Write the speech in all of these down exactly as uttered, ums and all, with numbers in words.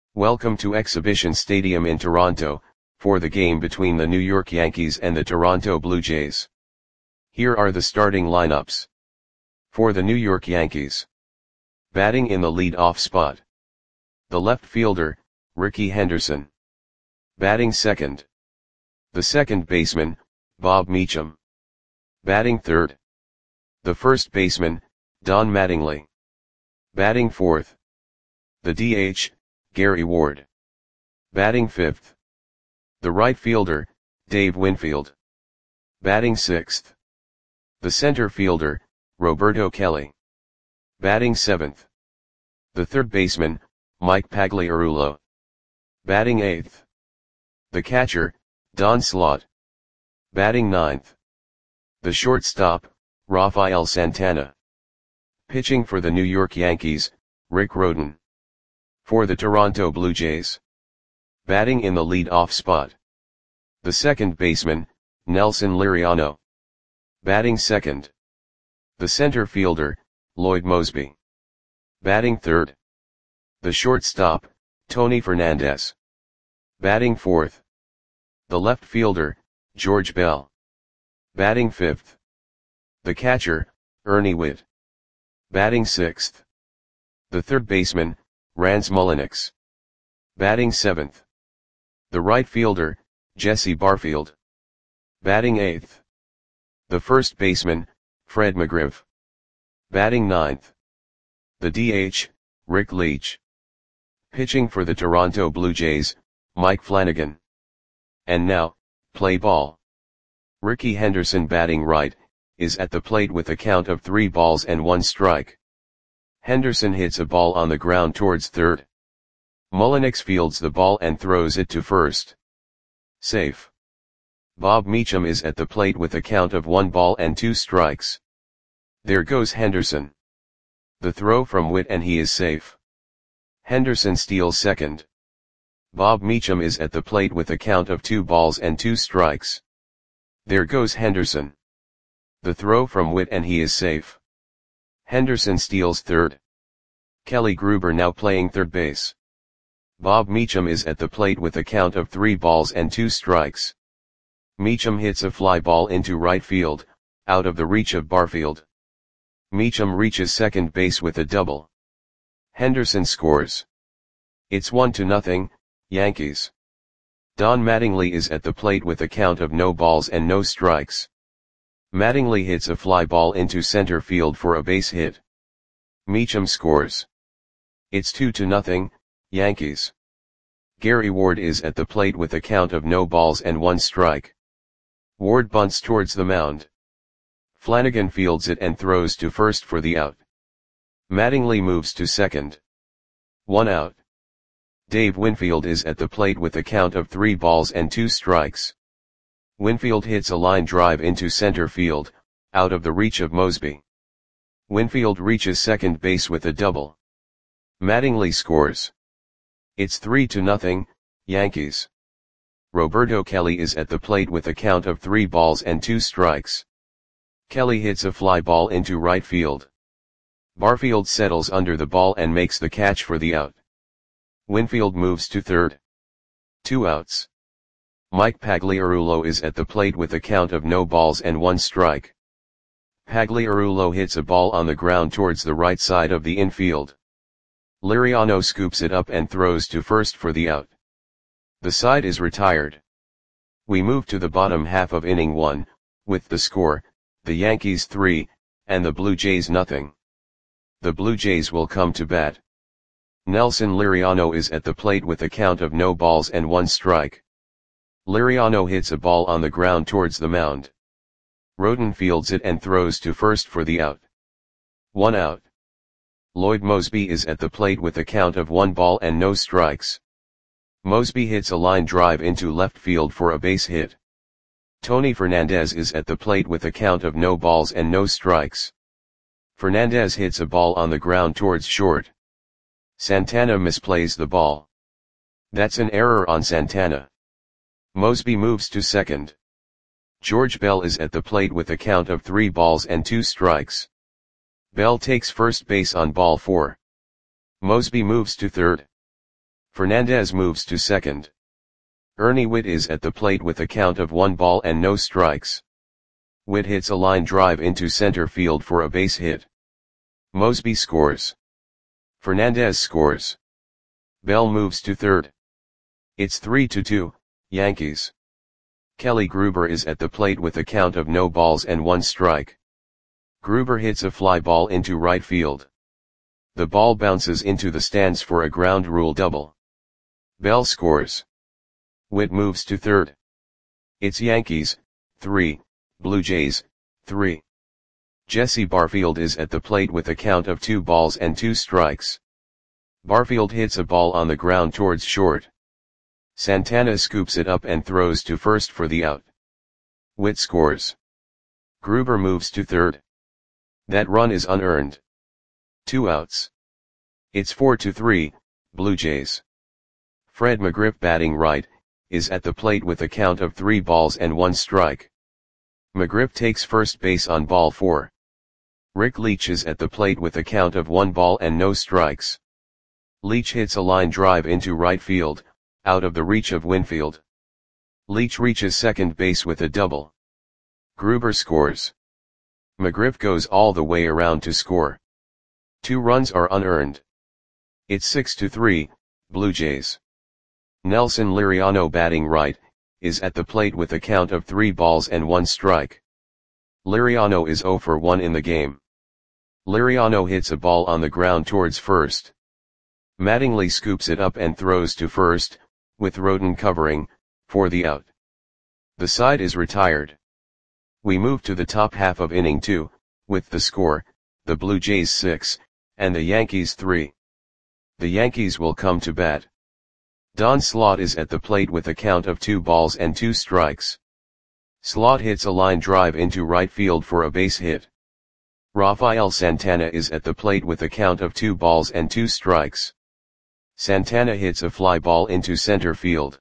Welcome to Exhibition Stadium in Toronto, for the game between the New York Yankees and the Toronto Blue Jays. Here are the starting lineups. For the New York Yankees. Batting in the lead-off spot. The left fielder, Rickey Henderson. Batting second. The second baseman, Bob Meacham. Batting third. The first baseman, Don Mattingly. Batting fourth. The D H, Gary Ward. Batting fifth. The right fielder, Dave Winfield. Batting sixth. The center fielder, Roberto Kelly. Batting seventh. The third baseman, Mike Pagliarulo. Batting eighth. The catcher, Don Slaught. Batting ninth. The shortstop, Rafael Santana. Pitching for the New York Yankees, Rick Rhoden. For the Toronto Blue Jays. Batting in the lead-off spot. The second baseman, Nelson Liriano. Batting second. The center fielder, Lloyd Moseby. Batting third. The shortstop, Tony Fernandez. Batting fourth. The left fielder, George Bell. Batting fifth. The catcher, Ernie Whitt. Batting sixth. The third baseman, Rance Mulliniks. Batting seventh. The right fielder, Jesse Barfield. Batting eighth. The first baseman, Fred McGriff. Batting ninth. The D H, Rick Leach. Pitching for the Toronto Blue Jays, Mike Flanagan. And now, play ball. Rickey Henderson, batting right, is at the plate with a count of three balls and one strike. Henderson hits a ball on the ground towards third. Mulliniks fields the ball and throws it to first. Safe. Bob Meacham is at the plate with a count of one ball and two strikes. There goes Henderson. The throw from Whitt and he is safe. Henderson steals second. Bob Meacham is at the plate with a count of two balls and two strikes. There goes Henderson. The throw from Whitt and he is safe. Henderson steals third. Kelly Gruber now playing third base. Bob Meacham is at the plate with a count of three balls and two strikes. Meacham hits a fly ball into right field, out of the reach of Barfield. Meacham reaches second base with a double. Henderson scores. It's one to nothing, Yankees. Don Mattingly is at the plate with a count of no balls and no strikes. Mattingly hits a fly ball into center field for a base hit. Meacham scores. It's two to nothing, Yankees. Gary Ward is at the plate with a count of no balls and one strike. Ward bunts towards the mound. Flanagan fields it and throws to first for the out. Mattingly moves to second. One out. Dave Winfield is at the plate with a count of three balls and two strikes. Winfield hits a line drive into center field, out of the reach of Moseby. Winfield reaches second base with a double. Mattingly scores. It's three to nothing, Yankees. Roberto Kelly is at the plate with a count of three balls and two strikes. Kelly hits a fly ball into right field. Barfield settles under the ball and makes the catch for the out. Winfield moves to third. Two outs. Mike Pagliarulo is at the plate with a count of no balls and one strike. Pagliarulo hits a ball on the ground towards the right side of the infield. Liriano scoops it up and throws to first for the out. The side is retired. We move to the bottom half of inning one, with the score, the Yankees three, and the Blue Jays nothing. The Blue Jays will come to bat. Nelson Liriano is at the plate with a count of no balls and one strike. Liriano hits a ball on the ground towards the mound. Rhoden fields it and throws to first for the out. One out. Lloyd Moseby is at the plate with a count of one ball and no strikes. Moseby hits a line drive into left field for a base hit. Tony Fernandez is at the plate with a count of no balls and no strikes. Fernandez hits a ball on the ground towards short. Santana misplays the ball. That's an error on Santana. Moseby moves to second. George Bell is at the plate with a count of three balls and two strikes. Bell takes first base on ball four. Moseby moves to third. Fernandez moves to second. Ernie Whitt is at the plate with a count of one ball and no strikes. Whitt hits a line drive into center field for a base hit. Mosby scores. Fernandez scores. Bell moves to third. It's three to two, Yankees. Kelly Gruber is at the plate with a count of no balls and one strike. Gruber hits a fly ball into right field. The ball bounces into the stands for a ground rule double. Bell scores. Whitt moves to third. It's Yankees, three, Blue Jays, three. Jesse Barfield is at the plate with a count of two balls and two strikes. Barfield hits a ball on the ground towards short. Santana scoops it up and throws to first for the out. Whitt scores. Gruber moves to third. That run is unearned. Two outs. It's four to three, Blue Jays. Fred McGriff, batting right, is at the plate with a count of three balls and one strike. McGriff takes first base on ball four. Rick Leach is at the plate with a count of one ball and no strikes. Leach hits a line drive into right field, out of the reach of Winfield. Leach reaches second base with a double. Gruber scores. McGriff goes all the way around to score. Two runs are unearned. It's six to three, Blue Jays. Nelson Liriano, batting right, is at the plate with a count of three balls and one strike. Liriano is zero for one in the game. Liriano hits a ball on the ground towards first. Mattingly scoops it up and throws to first, with Roden covering, for the out. The side is retired. We move to the top half of inning two, with the score, the Blue Jays six, and the Yankees three. The Yankees will come to bat. Don Slaught is at the plate with a count of two balls and two strikes. Slaught hits a line drive into right field for a base hit. Rafael Santana is at the plate with a count of two balls and two strikes. Santana hits a fly ball into center field.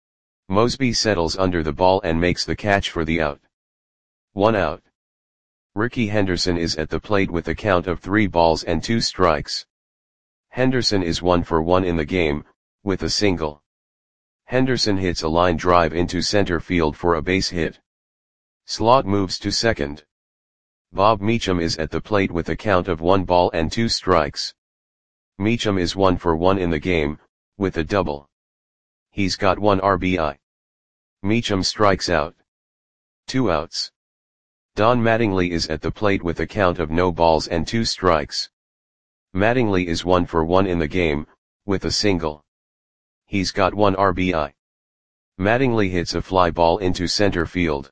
Mosby settles under the ball and makes the catch for the out. One out. Ricky Henderson is at the plate with a count of three balls and two strikes. Henderson is one for one in the game, with a single. Henderson hits a line drive into center field for a base hit. Slaught moves to second. Bob Meacham is at the plate with a count of one ball and two strikes. Meacham is one for one in the game, with a double. He's got one R B I. Meacham strikes out. Two outs. Don Mattingly is at the plate with a count of no balls and two strikes. Mattingly is one for one in the game, with a single. He's got one R B I. Mattingly hits a fly ball into center field.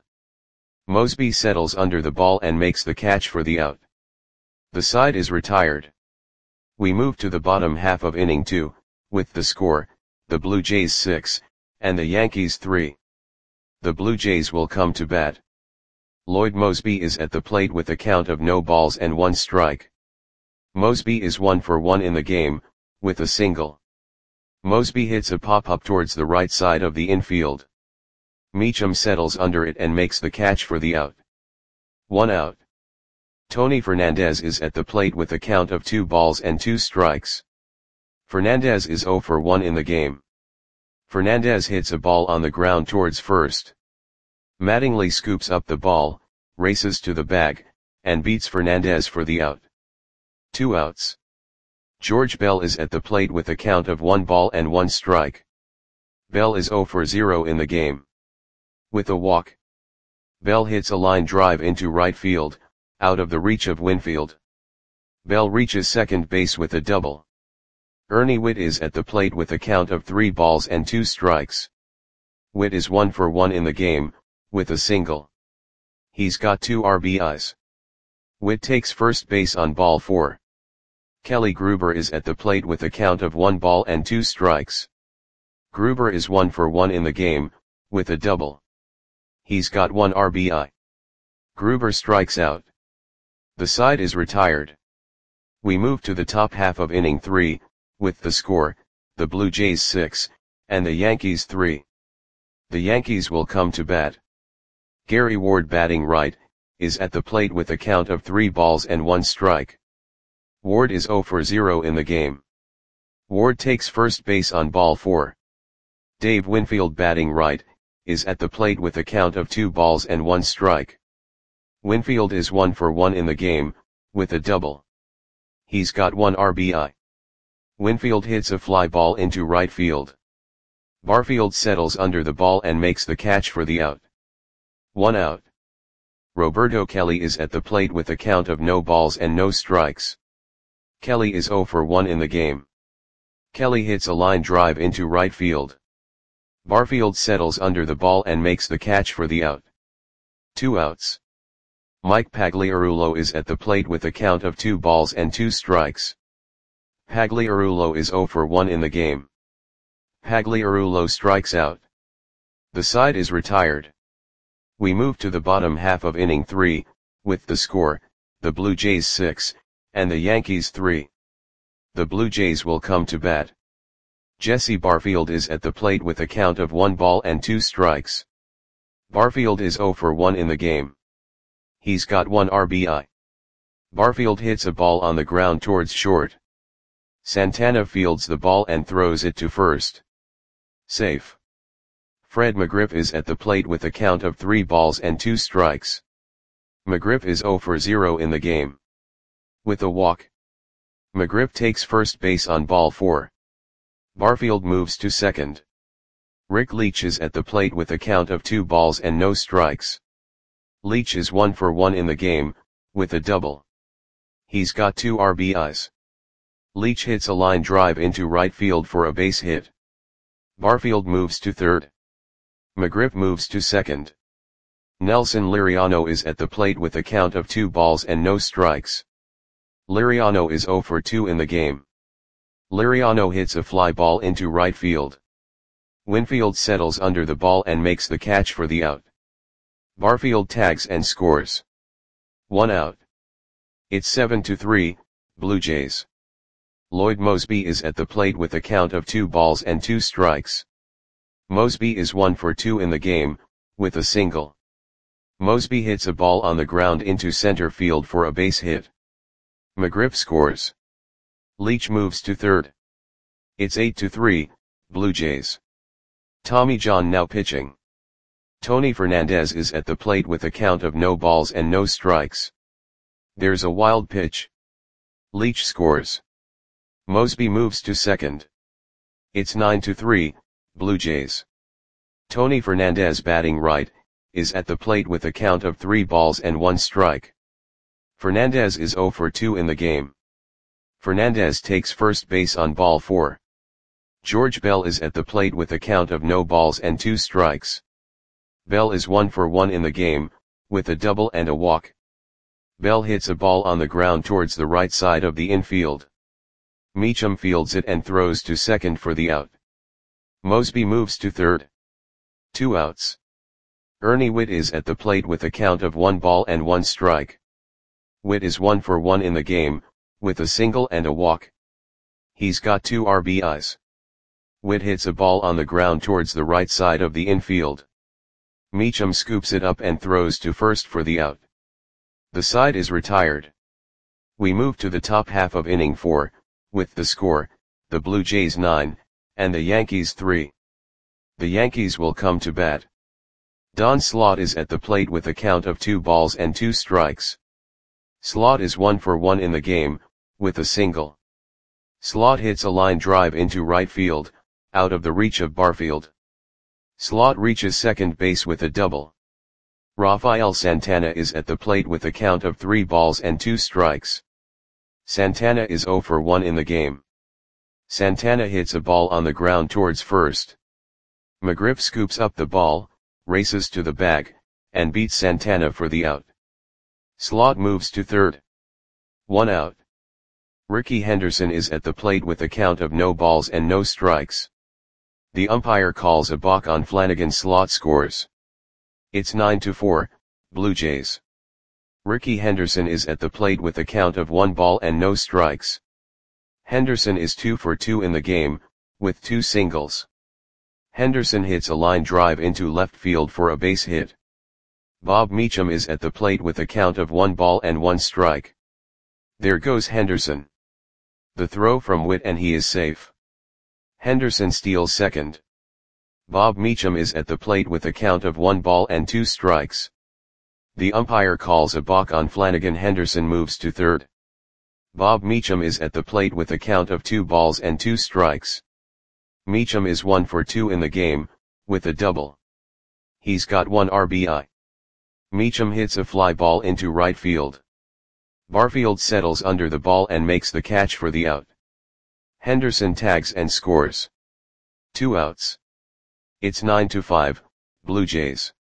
Mosby settles under the ball and makes the catch for the out. The side is retired. We move to the bottom half of inning two, with the score, the Blue Jays six, and the Yankees three. The Blue Jays will come to bat. Lloyd Mosby is at the plate with a count of no balls and one strike. Mosby is one for one in the game, with a single. Mosby hits a pop-up towards the right side of the infield. Meacham settles under it and makes the catch for the out. One out. Tony Fernandez is at the plate with a count of two balls and two strikes. Fernandez is zero for one in the game. Fernandez hits a ball on the ground towards first. Mattingly scoops up the ball, races to the bag, and beats Fernandez for the out. Two outs. George Bell is at the plate with a count of one ball and one strike. Bell is zero for zero in the game. With a walk. Bell hits a line drive into right field, out of the reach of Winfield. Bell reaches second base with a double. Ernie Whitt is at the plate with a count of three balls and two strikes. Whitt is one for one in the game, with a single. He's got two R B Is. Whitt takes first base on ball four. Kelly Gruber is at the plate with a count of one ball and two strikes. Gruber is one for one in the game, with a double. He's got one R B I. Gruber strikes out. The side is retired. We move to the top half of inning three, with the score, the Blue Jays six, and the Yankees three. The Yankees will come to bat. Gary Ward, batting right, is at the plate with a count of three balls and one strike. Ward is zero for zero in the game. Ward takes first base on ball four. Dave Winfield, batting right, is at the plate with a count of two balls and one strike. Winfield is one for one in the game, with a double. He's got one R B I. Winfield hits a fly ball into right field. Barfield settles under the ball and makes the catch for the out. One out. Roberto Kelly is at the plate with a count of no balls and no strikes. Kelly is zero for one in the game. Kelly hits a line drive into right field. Barfield settles under the ball and makes the catch for the out. Two outs. Mike Pagliarulo is at the plate with a count of two balls and two strikes. Pagliarulo is zero for one in the game. Pagliarulo strikes out. The side is retired. We move to the bottom half of inning three, with the score, the Blue Jays six, and the Yankees three. The Blue Jays will come to bat. Jesse Barfield is at the plate with a count of one ball and two strikes. Barfield is zero for one in the game. He's got one R B I. Barfield hits a ball on the ground towards short. Santana fields the ball and throws it to first. Safe. Fred McGriff is at the plate with a count of three balls and two strikes. McGriff is zero for zero in the game. With a walk. McGriff takes first base on ball four. Barfield moves to second. Rick Leach is at the plate with a count of two balls and no strikes. Leach is one for one in the game, with a double. He's got two R B Is. Leach hits a line drive into right field for a base hit. Barfield moves to third. McGriff moves to second. Nelson Liriano is at the plate with a count of two balls and no strikes. Liriano is zero for two in the game. Liriano hits a fly ball into right field. Winfield settles under the ball and makes the catch for the out. Barfield tags and scores. One out. It's seven to three, Blue Jays. Lloyd Mosby is at the plate with a count of two balls and two strikes. Mosby is one for two in the game, with a single. Mosby hits a ball on the ground into center field for a base hit. McGriff scores. Leach moves to third. It's eight to three, Blue Jays. Tommy John now pitching. Tony Fernandez is at the plate with a count of no balls and no strikes. There's a wild pitch. Leach scores. Mosby moves to second. It's nine to three, Blue Jays. Tony Fernandez, batting right, is at the plate with a count of three balls and one strike. Fernandez is zero for two in the game. Fernandez takes first base on ball four. George Bell is at the plate with a count of no balls and two strikes. Bell is one for one in the game, with a double and a walk. Bell hits a ball on the ground towards the right side of the infield. Meacham fields it and throws to second for the out. Mosby moves to third. Two outs. Ernie Whitt is at the plate with a count of one ball and one strike. Whitt is one for one in the game, with a single and a walk. He's got two R B Is. Whitt hits a ball on the ground towards the right side of the infield. Meacham scoops it up and throws to first for the out. The side is retired. We move to the top half of inning four, with the score, the Blue Jays nine, and the Yankees three. The Yankees will come to bat. Don Slaught is at the plate with a count of two balls and two strikes. Slaught is one for one in the game, with a single. Slaught hits a line drive into right field, out of the reach of Barfield. Slaught reaches second base with a double. Rafael Santana is at the plate with a count of three balls and two strikes. Santana is zero for one in the game. Santana hits a ball on the ground towards first. McGriff scoops up the ball, races to the bag, and beats Santana for the out. Slaught moves to third. One out. Ricky Henderson is at the plate with a count of no balls and no strikes. The umpire calls a balk on Flanagan. Slaught scores. It's nine to four, Blue Jays. Ricky Henderson is at the plate with a count of one ball and no strikes. Henderson is two for two in the game, with two singles. Henderson hits a line drive into left field for a base hit. Bob Meacham is at the plate with a count of one ball and one strike. There goes Henderson. The throw from Whitt and he is safe. Henderson steals second. Bob Meacham is at the plate with a count of one ball and two strikes. The umpire calls a balk on Flanagan. Henderson moves to third. Bob Meacham is at the plate with a count of two balls and two strikes. Meacham is one for two in the game, with a double. He's got one R B I. Meacham hits a fly ball into right field. Barfield settles under the ball and makes the catch for the out. Henderson tags and scores. Two outs. It's nine to five, Blue Jays.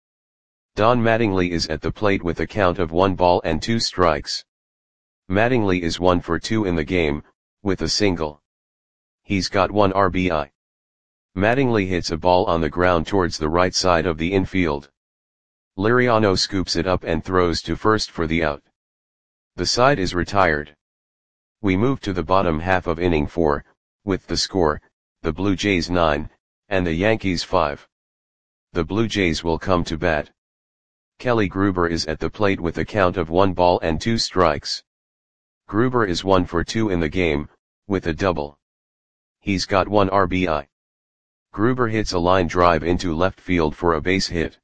Don Mattingly is at the plate with a count of one ball and two strikes. Mattingly is one for two in the game, with a single. He's got one R B I. Mattingly hits a ball on the ground towards the right side of the infield. Liriano scoops it up and throws to first for the out. The side is retired. We move to the bottom half of inning four, with the score, the Blue Jays nine, and the Yankees five. The Blue Jays will come to bat. Kelly Gruber is at the plate with a count of one ball and two strikes. Gruber is one for two in the game, with a double. He's got one R B I. Gruber hits a line drive into left field for a base hit.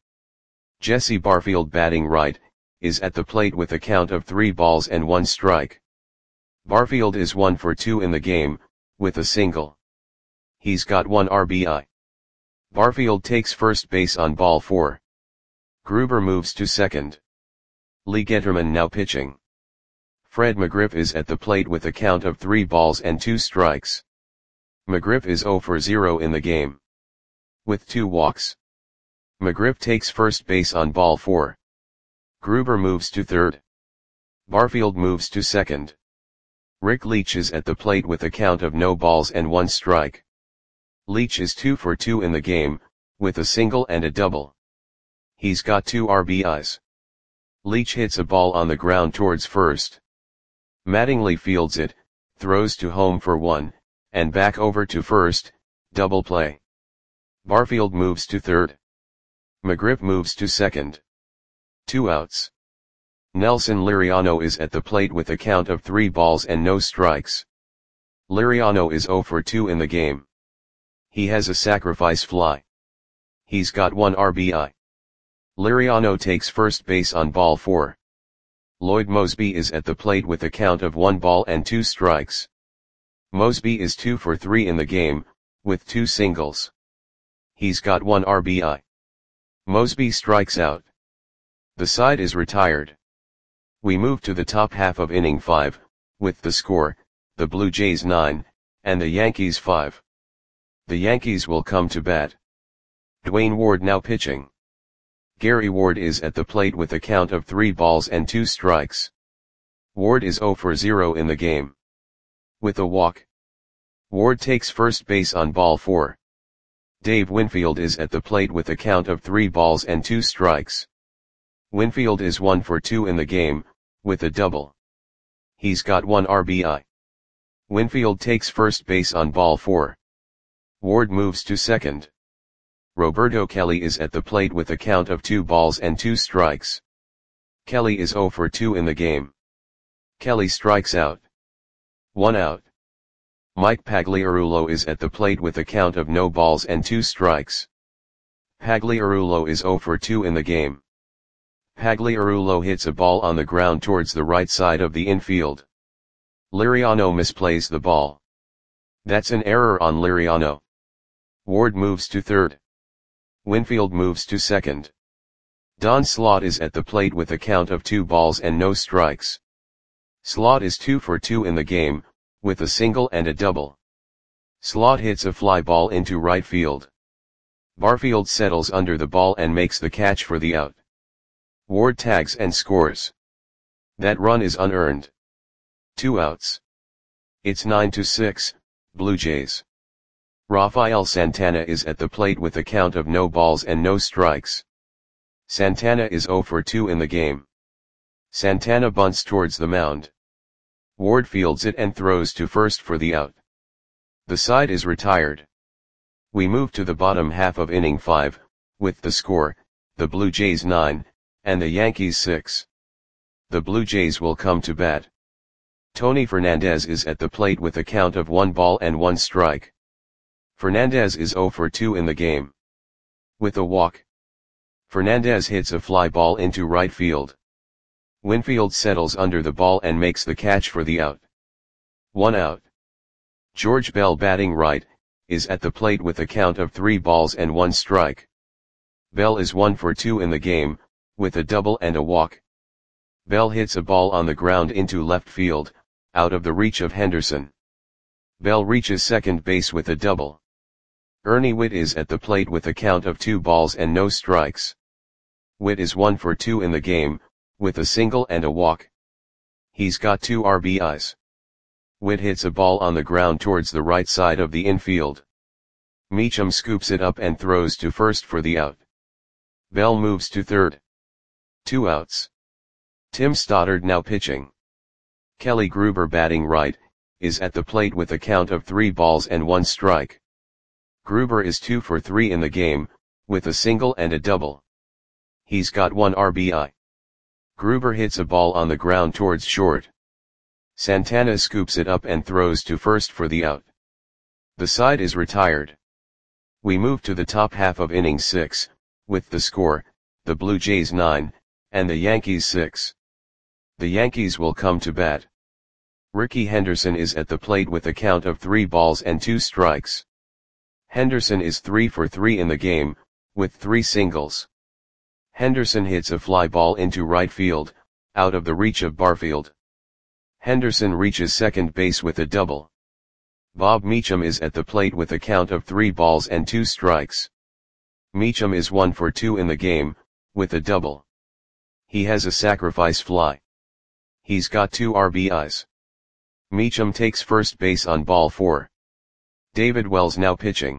Jesse Barfield, batting right, is at the plate with a count of three balls and one strike. Barfield is one for two in the game, with a single. He's got one R B I. Barfield takes first base on ball four. Gruber moves to second. Lee Getterman now pitching. Fred McGriff is at the plate with a count of three balls and two strikes. McGriff is zero for zero in the game, with two walks. McGriff takes first base on ball four. Gruber moves to third. Barfield moves to second. Rick Leach is at the plate with a count of no balls and one strike. Leach is two for two in the game, with a single and a double. He's got two R B Is. Leach hits a ball on the ground towards first. Mattingly fields it, throws to home for one, and back over to first, double play. Barfield moves to third. McGriff moves to second. Two outs. Nelson Liriano is at the plate with a count of three balls and no strikes. Liriano is zero for two in the game. He has a sacrifice fly. He's got one R B I. Liriano takes first base on ball four. Lloyd Mosby is at the plate with a count of one ball and two strikes. Mosby is two for three in the game, with two singles. He's got one R B I. Mosby strikes out. The side is retired. We move to the top half of inning five, with the score, the Blue Jays nine, and the Yankees five. The Yankees will come to bat. Dwayne Ward now pitching. Gary Ward is at the plate with a count of three balls and two strikes. Ward is zero for zero in the game, with a walk. Ward takes first base on ball four. Dave Winfield is at the plate with a count of three balls and two strikes. Winfield is one for two in the game, with a double. He's got one R B I. Winfield takes first base on ball four. Ward moves to second. Roberto Kelly is at the plate with a count of two balls and two strikes. Kelly is zero for two in the game. Kelly strikes out. One out. Mike Pagliarulo is at the plate with a count of no balls and two strikes. Pagliarulo is zero for two in the game. Pagliarulo hits a ball on the ground towards the right side of the infield. Liriano misplays the ball. That's an error on Liriano. Ward moves to third. Winfield moves to second. Don Slaught is at the plate with a count of two balls and no strikes. Slaught is two for two in the game, with a single and a double. Slaught hits a fly ball into right field. Barfield settles under the ball and makes the catch for the out. Ward tags and scores. That run is unearned. Two outs. It's nine to six, Blue Jays. Rafael Santana is at the plate with a count of no balls and no strikes. Santana is zero for two in the game. Santana bunts towards the mound. Ward fields it and throws to first for the out. The side is retired. We move to the bottom half of inning five, with the score, the Blue Jays nine, and the Yankees six. The Blue Jays will come to bat. Tony Fernandez is at the plate with a count of one ball and one strike. Fernandez is zero for two in the game. With a walk, Fernandez hits a fly ball into right field. Winfield settles under the ball and makes the catch for the out. One out. George Bell, batting right, is at the plate with a count of three balls and one strike. Bell is one for two in the game, with a double and a walk. Bell hits a ball on the ground into left field, out of the reach of Henderson. Bell reaches second base with a double. Ernie Whitt is at the plate with a count of two balls and no strikes. Whitt is one for two in the game, with a single and a walk. He's got two R B Is. Whitt hits a ball on the ground towards the right side of the infield. Meacham scoops it up and throws to first for the out. Bell moves to third. Two outs. Tim Stoddard now pitching. Kelly Gruber, batting right, is at the plate with a count of three balls and one strike. Gruber is two for three in the game, with a single and a double. He's got one R B I. Gruber hits a ball on the ground towards short. Santana scoops it up and throws to first for the out. The side is retired. We move to the top half of inning six, with the score, the Blue Jays nine, and the Yankees six. The Yankees will come to bat. Ricky Henderson is at the plate with a count of three balls and two strikes. Henderson is three for three in the game, with three singles. Henderson hits a fly ball into right field, out of the reach of Barfield. Henderson reaches second base with a double. Bob Meacham is at the plate with a count of three balls and two strikes. Meacham is one for two in the game, with a double. He has a sacrifice fly. He's got two R B Is. Meacham takes first base on ball four. David Wells now pitching.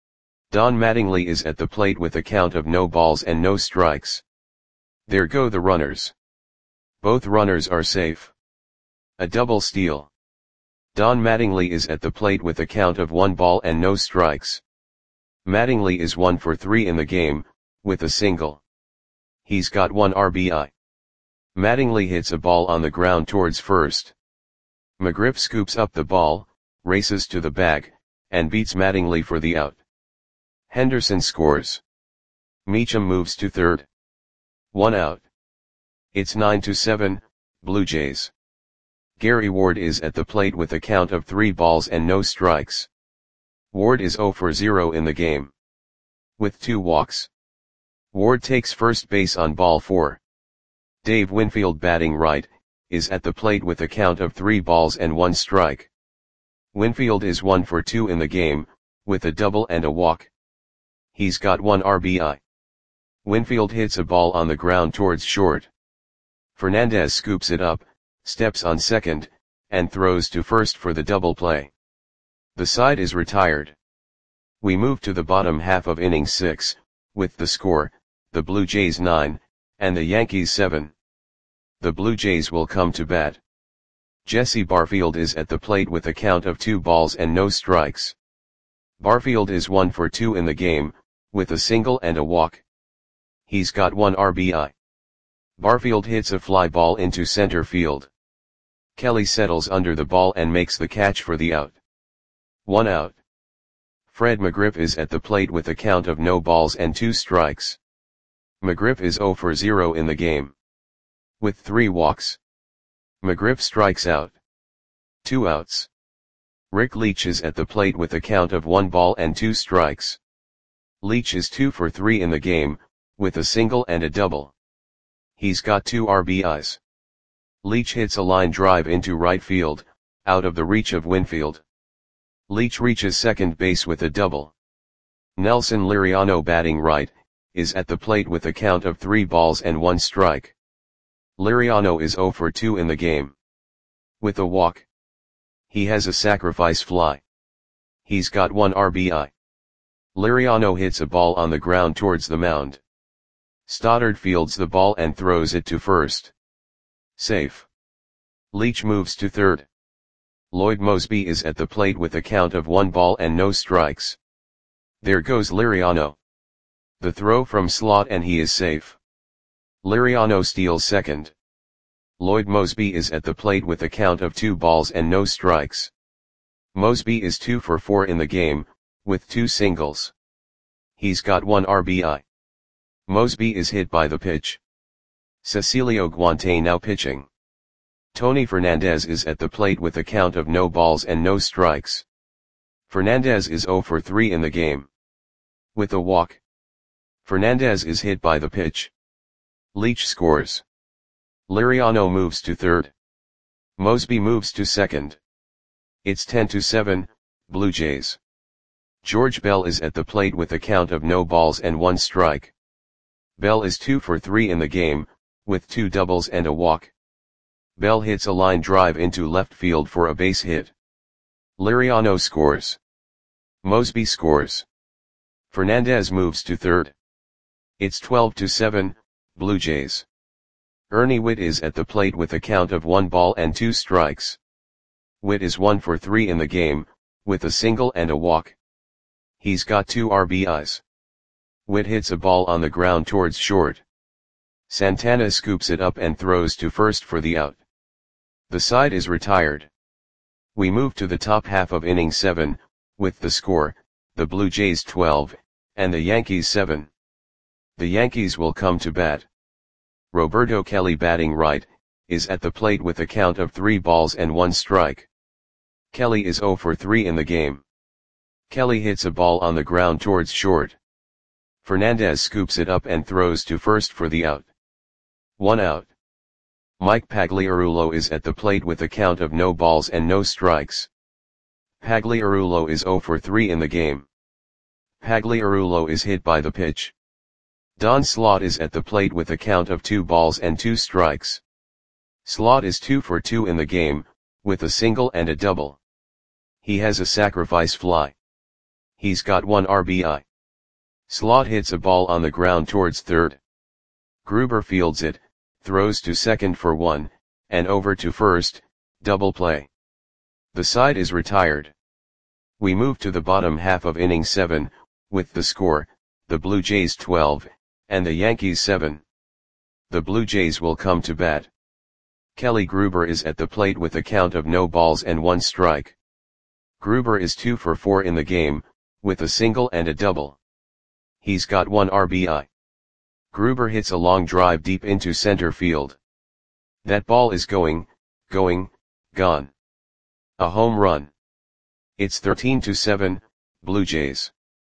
Don Mattingly is at the plate with a count of no balls and no strikes. There go the runners. Both runners are safe. A double steal. Don Mattingly is at the plate with a count of one ball and no strikes. Mattingly is one for three in the game, with a single. He's got one R B I. Mattingly hits a ball on the ground towards first. McGriff scoops up the ball, races to the bag, and beats Mattingly for the out. Henderson scores. Meacham moves to third. One out. It's nine to seven, Blue Jays. Gary Ward is at the plate with a count of three balls and no strikes. Ward is zero for zero in the game. With two walks. Ward takes first base on ball four. Dave Winfield, batting right, is at the plate with a count of three balls and one strike. Winfield is one for two in the game, with a double and a walk. He's got one R B I. Winfield hits a ball on the ground towards short. Fernandez scoops it up, steps on second, and throws to first for the double play. The side is retired. We move to the bottom half of inning six, with the score, the Blue Jays nine, and the Yankees seven. The Blue Jays will come to bat. Jesse Barfield is at the plate with a count of two balls and no strikes. Barfield is one for two in the game, with a single and a walk. He's got one R B I. Barfield hits a fly ball into center field. Kelly settles under the ball and makes the catch for the out. One out. Fred McGriff is at the plate with a count of no balls and two strikes. McGriff is zero for zero in the game. With three walks. McGriff strikes out. Two outs. Rick Leach is at the plate with a count of one ball and two strikes. Leach is two for three in the game, with a single and a double. He's got two R B Is. Leach hits a line drive into right field, out of the reach of Winfield. Leach reaches second base with a double. Nelson Liriano, batting right, is at the plate with a count of three balls and one strike. Liriano is zero for two in the game. With a walk. He has a sacrifice fly. He's got one R B I. Liriano hits a ball on the ground towards the mound. Stoddard fields the ball and throws it to first. Safe. Leach moves to third. Lloyd Mosby is at the plate with a count of one ball and no strikes. There goes Liriano. The throw from slot and he is safe. Liriano steals second. Lloyd Mosby is at the plate with a count of two balls and no strikes. Mosby is two for four in the game, with two singles. He's got one R B I. Mosby is hit by the pitch. Cecilio Guante now pitching. Tony Fernandez is at the plate with a count of no balls and no strikes. Fernandez is zero for three in the game. With a walk. Fernandez is hit by the pitch. Leach scores. Liriano moves to third. Mosby moves to second. It's ten to seven, Blue Jays. George Bell is at the plate with a count of no balls and one strike. Bell is two for three in the game, with two doubles and a walk. Bell hits a line drive into left field for a base hit. Liriano scores. Mosby scores. Fernandez moves to third. It's twelve to seven, Blue Jays. Ernie Whitt is at the plate with a count of one ball and two strikes. Whitt is one for three in the game, with a single and a walk. He's got two R B Is. Whitt hits a ball on the ground towards short. Santana scoops it up and throws to first for the out. The side is retired. We move to the top half of inning seven, with the score, the Blue Jays twelve, and the Yankees seven. The Yankees will come to bat. Roberto Kelly, batting right, is at the plate with a count of three balls and one strike. Kelly is zero for three in the game. Kelly hits a ball on the ground towards short. Fernandez scoops it up and throws to first for the out. One out. Mike Pagliarulo is at the plate with a count of no balls and no strikes. Pagliarulo is zero for three in the game. Pagliarulo is hit by the pitch. Don Slaught is at the plate with a count of two balls and two strikes. Slaught is two for two in the game, with a single and a double. He has a sacrifice fly. He's got one R B I. Slaught hits a ball on the ground towards third. Gruber fields it, throws to second for one, and over to first, double play. The side is retired. We move to the bottom half of inning seven, with the score, the Blue Jays twelve, and the Yankees seven. The Blue Jays will come to bat. Kelly Gruber is at the plate with a count of no balls and one strike. Gruber is two for four in the game, with a single and a double. He's got one R B I. Gruber hits a long drive deep into center field. That ball is going, going, gone. A home run. It's thirteen to seven, Blue Jays.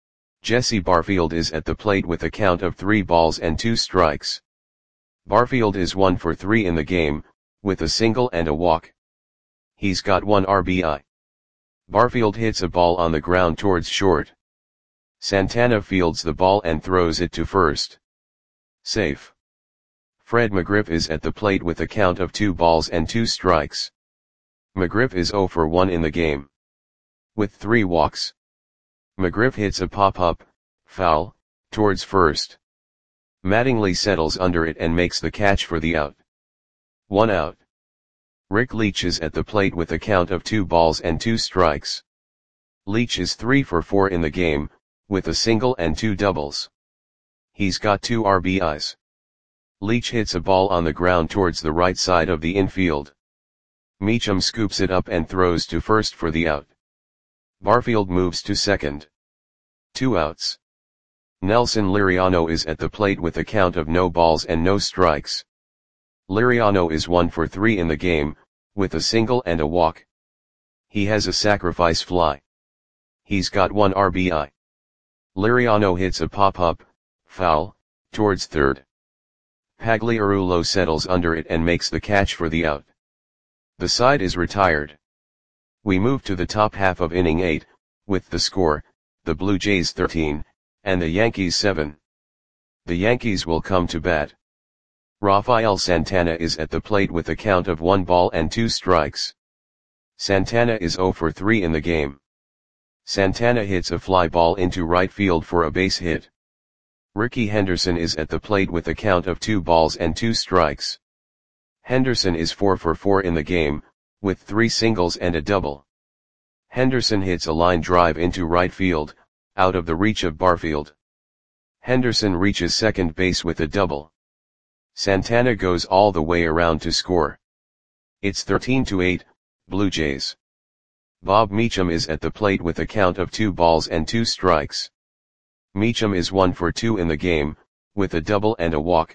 Jesse Barfield is at the plate with a count of three balls and two strikes. Barfield is one for three in the game, with a single and a walk. He's got one R B I. Barfield hits a ball on the ground towards short. Santana fields the ball and throws it to first. Safe. Fred McGriff is at the plate with a count of two balls and two strikes. McGriff is zero for one in the game. With three walks. McGriff hits a pop-up, foul, towards first. Mattingly settles under it and makes the catch for the out. One out. Rick Leach is at the plate with a count of two balls and two strikes. Leach is three for four in the game, with a single and two doubles. He's got two R B Is. Leach hits a ball on the ground towards the right side of the infield. Meacham scoops it up and throws to first for the out. Barfield moves to second. Two outs. Nelson Liriano is at the plate with a count of no balls and no strikes. Liriano is one for three in the game, with a single and a walk. He has a sacrifice fly. He's got one R B I. Liriano hits a pop-up, foul, towards third. Pagliarulo settles under it and makes the catch for the out. The side is retired. We move to the top half of inning eight, with the score, the Blue Jays thirteen, and the Yankees seven. The Yankees will come to bat. Rafael Santana is at the plate with a count of one ball and two strikes. Santana is zero for three in the game. Santana hits a fly ball into right field for a base hit. Ricky Henderson is at the plate with a count of two balls and two strikes. Henderson is four for four in the game, with three singles and a double. Henderson hits a line drive into right field, out of the reach of Barfield. Henderson reaches second base with a double. Santana goes all the way around to score. It's thirteen to eight, Blue Jays. Bob Meacham is at the plate with a count of two balls and two strikes. Meacham is one for two in the game, with a double and a walk.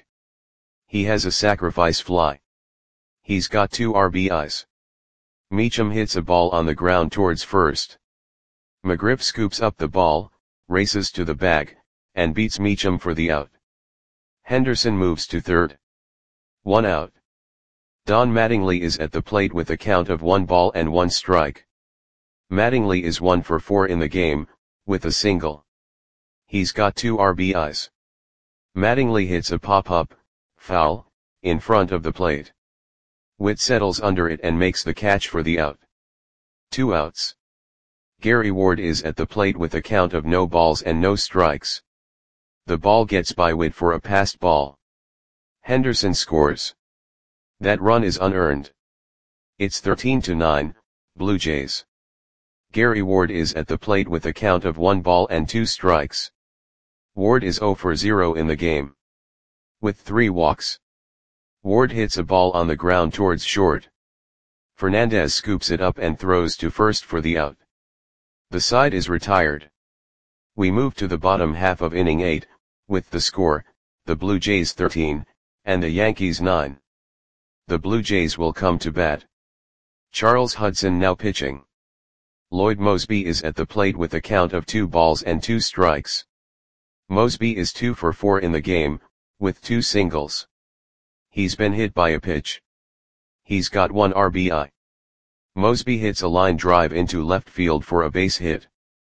He has a sacrifice fly. He's got two R B Is. Meacham hits a ball on the ground towards first. McGriff scoops up the ball, races to the bag, and beats Meacham for the out. Henderson moves to third. One out. Don Mattingly is at the plate with a count of one ball and one strike. Mattingly is one for four in the game, with a single. He's got two R B Is. Mattingly hits a pop-up, foul, in front of the plate. Witt settles under it and makes the catch for the out. Two outs. Gary Ward is at the plate with a count of no balls and no strikes. The ball gets by Witt for a passed ball. Henderson scores. That run is unearned. It's thirteen to nine, Blue Jays. Gary Ward is at the plate with a count of one ball and two strikes. Ward is zero for zero in the game. With three walks. Ward hits a ball on the ground towards short. Fernandez scoops it up and throws to first for the out. The side is retired. We move to the bottom half of inning eight, with the score, the Blue Jays thirteen, and the Yankees nine. The Blue Jays will come to bat. Charles Hudson now pitching. Lloyd Moseby is at the plate with a count of two balls and two strikes. Moseby is two for four in the game, with two singles. He's been hit by a pitch. He's got one R B I. Moseby hits a line drive into left field for a base hit.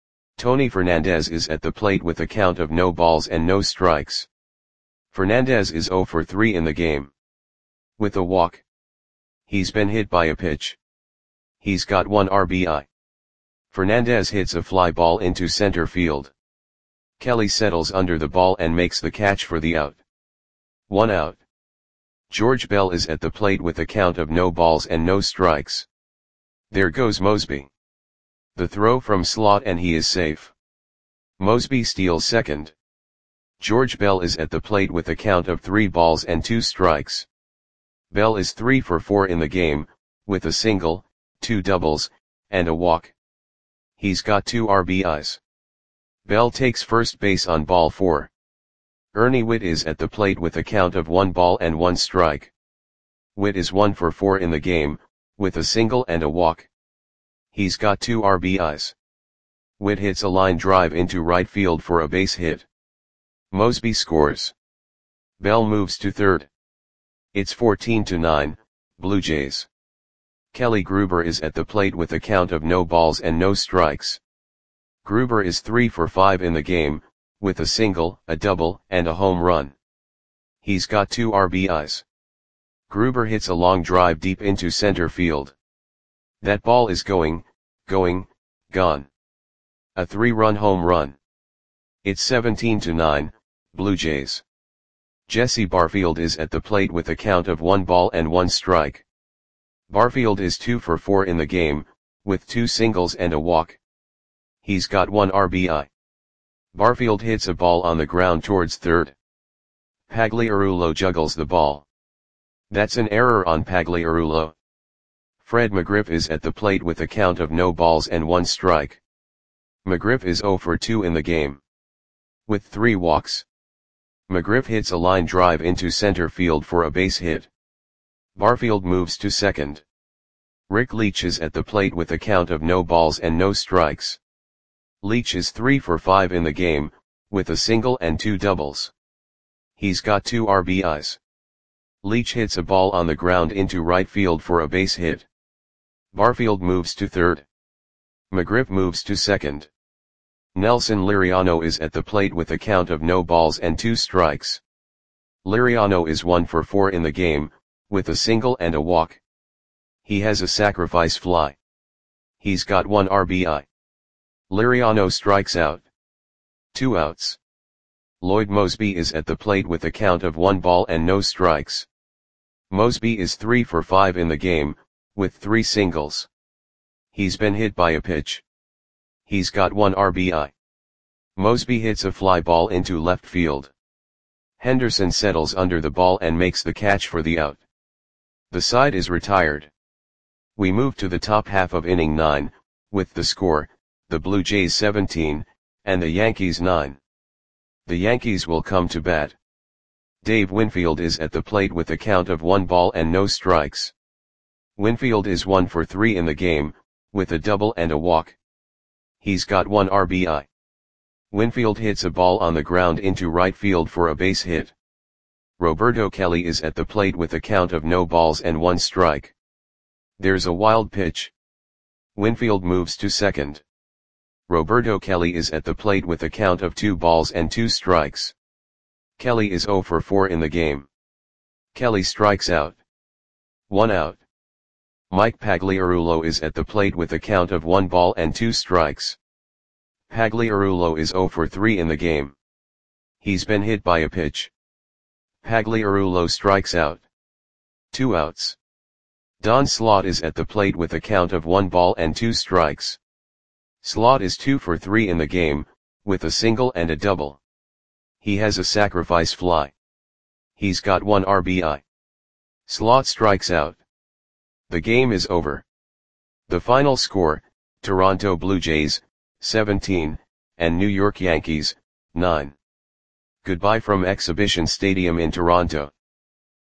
Tony Fernandez is at the plate with a count of no balls and no strikes. Fernandez is zero for three in the game. With a walk. He's been hit by a pitch. He's got one R B I. Fernandez hits a fly ball into center field. Kelly settles under the ball and makes the catch for the out. One out. George Bell is at the plate with a count of no balls and no strikes. There goes Moseby. The throw from slot and he is safe. Moseby steals second. George Bell is at the plate with a count of three balls and two strikes. Bell is three for four in the game, with a single, two doubles, and a walk. He's got two R B Is. Bell takes first base on ball four. Ernie Witt is at the plate with a count of one ball and one strike. Witt is one for four in the game, with a single and a walk. He's got two R B Is. Witt hits a line drive into right field for a base hit. Moseby scores. Bell moves to third. It's fourteen to nine, Blue Jays. Kelly Gruber is at the plate with a count of no balls and no strikes. Gruber is three for five in the game, with a single, a double, and a home run. He's got two R B Is. Gruber hits a long drive deep into center field. That ball is going, going, gone. A three-run home run. It's seventeen to nine, Blue Jays. Jesse Barfield is at the plate with a count of one ball and one strike. Barfield is two for four in the game, with two singles and a walk. He's got one R B I. Barfield hits a ball on the ground towards third. Pagliarulo juggles the ball. That's an error on Pagliarulo. Fred McGriff is at the plate with a count of no balls and one strike. McGriff is zero for two in the game. With three walks. McGriff hits a line drive into center field for a base hit. Barfield moves to second. Rick Leach is at the plate with a count of no balls and no strikes. Leach is three for five in the game, with a single and two doubles. He's got two R B Is. Leach hits a ball on the ground into right field for a base hit. Barfield moves to third. McGriff moves to second. Nelson Liriano is at the plate with a count of no balls and two strikes. Liriano is one for four in the game, with a single and a walk. He has a sacrifice fly. He's got one R B I. Liriano strikes out. Two outs. Lloyd Moseby is at the plate with a count of one ball and no strikes. Moseby is three for five in the game, with three singles. He's been hit by a pitch. He's got one R B I. Moseby hits a fly ball into left field. Henderson settles under the ball and makes the catch for the out. The side is retired. We move to the top half of inning nine, with the score, the Blue Jays seventeen, and the Yankees nine. The Yankees will come to bat. Dave Winfield is at the plate with a count of one ball and no strikes. Winfield is one for three in the game, with a double and a walk. He's got one R B I. Winfield hits a ball on the ground into right field for a base hit. Roberto Kelly is at the plate with a count of no balls and one strike. There's a wild pitch. Winfield moves to second. Roberto Kelly is at the plate with a count of two balls and two strikes. Kelly is zero for four in the game. Kelly strikes out. One out. Mike Pagliarulo is at the plate with a count of one ball and two strikes. Pagliarulo is zero for three in the game. He's been hit by a pitch. Pagliarulo strikes out. Two outs. Don Slaught is at the plate with a count of one ball and two strikes. Slaught is two for three in the game, with a single and a double. He has a sacrifice fly. He's got one R B I. Slaught strikes out. The game is over. The final score, Toronto Blue Jays, seventeen, and New York Yankees, nine. Goodbye from Exhibition Stadium in Toronto.